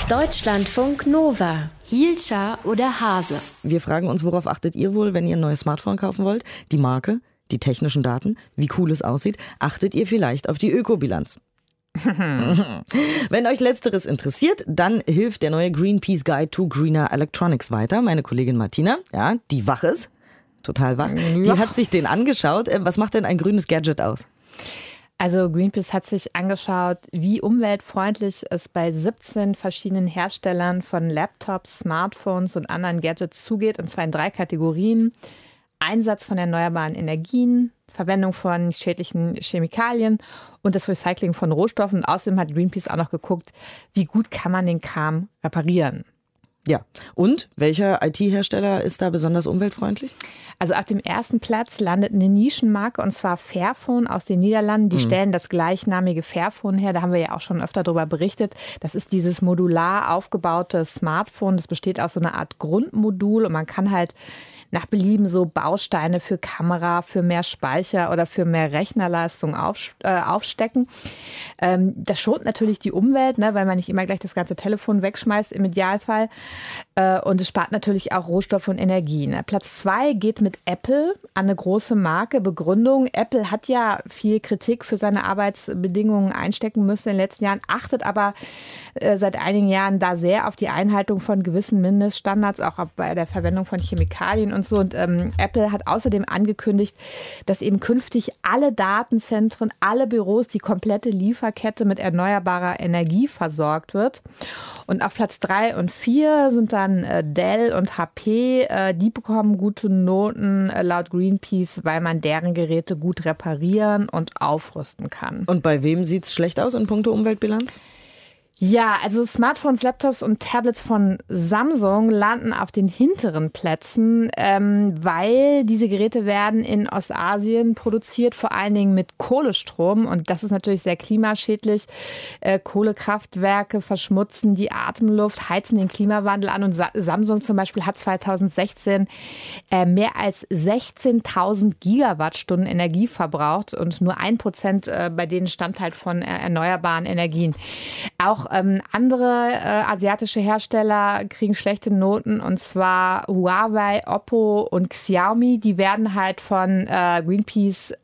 Deutschlandfunk Nova. Hielscher oder Hase? Wir fragen uns, worauf achtet ihr wohl, wenn ihr ein neues Smartphone kaufen wollt? Die Marke, die technischen Daten, wie cool es aussieht? Achtet ihr vielleicht auf die Ökobilanz? Wenn euch Letzteres interessiert, dann hilft der neue Greenpeace Guide to Greener Electronics weiter. Meine Kollegin Martina, ja, die wach ist, total wach, die hat sich den angeschaut. Was macht denn ein grünes Gadget aus? Also Greenpeace hat sich angeschaut, wie umweltfreundlich es bei 17 verschiedenen Herstellern von Laptops, Smartphones und anderen Gadgets zugeht, und zwar in 3 Kategorien. Einsatz von erneuerbaren Energien, Verwendung von schädlichen Chemikalien und das Recycling von Rohstoffen. Und außerdem hat Greenpeace auch noch geguckt, wie gut kann man den Kram reparieren. Ja, und welcher IT-Hersteller ist da besonders umweltfreundlich? Also auf dem ersten Platz landet eine Nischenmarke, und zwar Fairphone aus den Niederlanden. Die stellen das gleichnamige Fairphone her. Da haben wir ja auch schon öfter darüber berichtet. Das ist dieses modular aufgebaute Smartphone. Das besteht aus so einer Art Grundmodul, und man kann halt nach Belieben so Bausteine für Kamera, für mehr Speicher oder für mehr Rechnerleistung aufstecken. Das schont natürlich die Umwelt, ne, weil man nicht immer gleich das ganze Telefon wegschmeißt im Idealfall. Und es spart natürlich auch Rohstoffe und Energie. Ne. Platz 2 geht mit Apple an eine große Marke. Begründung: Apple hat ja viel Kritik für seine Arbeitsbedingungen einstecken müssen in den letzten Jahren, achtet aber seit einigen Jahren da sehr auf die Einhaltung von gewissen Mindeststandards, auch bei der Verwendung von Chemikalien und so. Und Apple hat außerdem angekündigt, dass eben künftig alle Datenzentren, alle Büros, die komplette Lieferkette mit erneuerbarer Energie versorgt wird. Und auf Platz 3 und 4 sind dann Dell und HP. Die bekommen gute Noten laut Greenpeace, weil man deren Geräte gut reparieren und aufrüsten kann. Und bei wem sieht es schlecht aus in puncto Umweltbilanz? Ja, also Smartphones, Laptops und Tablets von Samsung landen auf den hinteren Plätzen, weil diese Geräte werden in Ostasien produziert, vor allen Dingen mit Kohlestrom. Und das ist natürlich sehr klimaschädlich. Kohlekraftwerke verschmutzen die Atemluft, heizen den Klimawandel an. Und Samsung zum Beispiel hat 2016 mehr als 16.000 Gigawattstunden Energie verbraucht. Und nur 1% bei denen stammt halt von erneuerbaren Energien. Auch andere asiatische Hersteller kriegen schlechte Noten, und zwar Huawei, Oppo und Xiaomi. Die werden halt von Greenpeace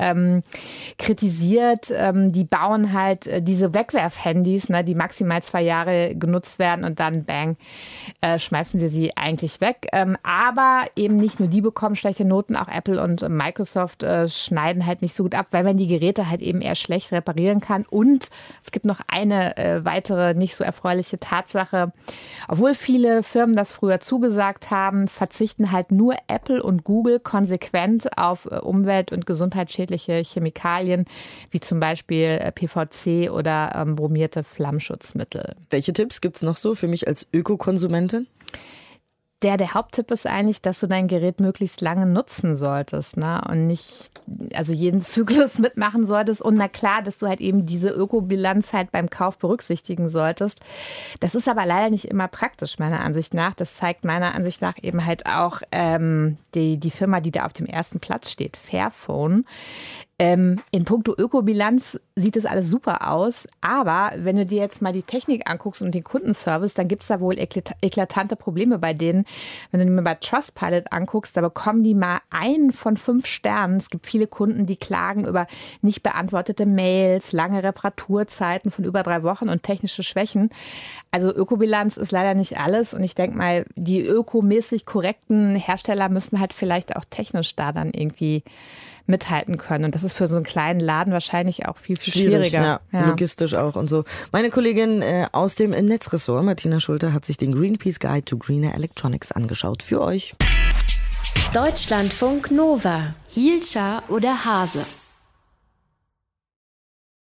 kritisiert. Die bauen halt diese Wegwerfhandys, ne, die maximal 2 Jahre genutzt werden, und dann bang, schmeißen wir sie eigentlich weg. Aber eben nicht nur die bekommen schlechte Noten, auch Apple und Microsoft schneiden halt nicht so gut ab, weil man die Geräte halt eben eher schlecht reparieren kann. Und es gibt noch eine weitere nicht so erfreuliche Tatsache: Obwohl viele Firmen das früher zugesagt haben, verzichten halt nur Apple und Google konsequent auf umwelt- und gesundheitsschädliche Chemikalien, wie zum Beispiel PVC oder bromierte Flammschutzmittel. Welche Tipps gibt es noch so für mich als Ökokonsumentin? Der Haupttipp ist eigentlich, dass du dein Gerät möglichst lange nutzen solltest, ne? Und nicht jeden Zyklus mitmachen solltest. Und na klar, dass du halt eben diese Ökobilanz halt beim Kauf berücksichtigen solltest. Das ist aber leider nicht immer praktisch, meiner Ansicht nach. Das zeigt meiner Ansicht nach eben halt auch die Firma, die da auf dem ersten Platz steht, Fairphone. In puncto Ökobilanz sieht das alles super aus, aber wenn du dir jetzt mal die Technik anguckst und den Kundenservice, dann gibt es da wohl eklatante Probleme bei denen. Wenn du dir mal bei Trustpilot anguckst, da bekommen die mal 1 von 5 Sternen. Es gibt viele Kunden, die klagen über nicht beantwortete Mails, lange Reparaturzeiten von über 3 Wochen und technische Schwächen. Also Ökobilanz ist leider nicht alles, und ich denke mal, die ökomäßig korrekten Hersteller müssen halt vielleicht auch technisch da dann irgendwie mithalten können. Und das ist für so einen kleinen Laden wahrscheinlich auch viel schwieriger. Ja. Logistisch auch und so. Meine Kollegin aus dem Netzressort, Martina Schulte, hat sich den Greenpeace Guide to Greener Electronics angeschaut. Für euch. Deutschlandfunk Nova. Hielscher oder Hase?